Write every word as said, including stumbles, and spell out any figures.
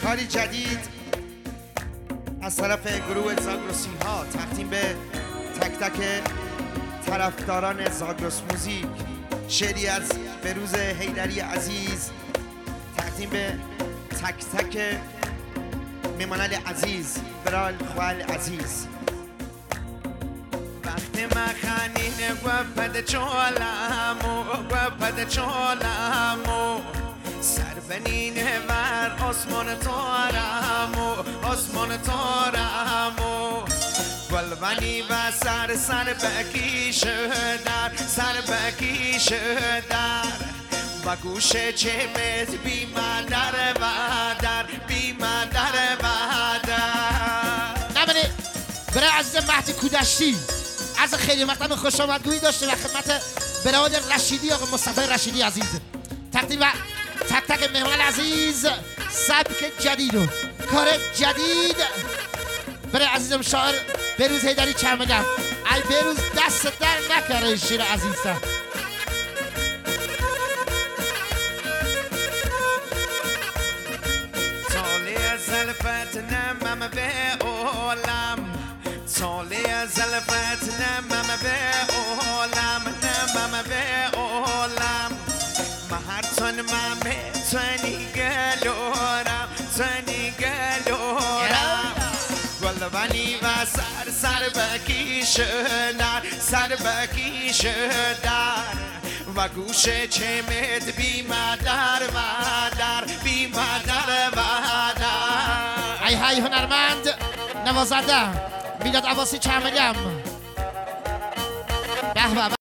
کاری جدید از طرف گروه زاگرسی ها تقدیم به تک تک طرفداران زاگرس موزیک، شعری از بروز حیدری عزیز تقدیم به تک تک میمانل عزیز، برال خوال عزیز. وقتی مخانین گوپد چولامو گوپد چولامو سر بنینه ور آسمان تارمو آسمان تارمو گلبنی و سر سر بکیش در سر بکیش در و گوشه چمت بی مادر و در بی مادر و در. نمونه برای عزیز مهدی کودشتی از خیلی مقدم خوش آمدگویی داشته و خدمت برادر رشیدی آقا مصطفی رشیدی عزیز تقدیم و تک تک مهمان عزیز سبک جدید و کار جدید برای عزیزم شاعر بروز حیدری چمگم. ای بروز دست در نکره شیر عزیزم. سالی زلفت نمم به عالم سالی زلفت نمم به عالم نمم به عالم مهرتون ممه تنی گلورم تنی گلورم گلبنی و سر سر بکیش در سر بکیش در و گوشه چمت بی مادر مادر بی مادر مادر. ای های هنرمند نوازنده میلاد عباسی چمگم. به به.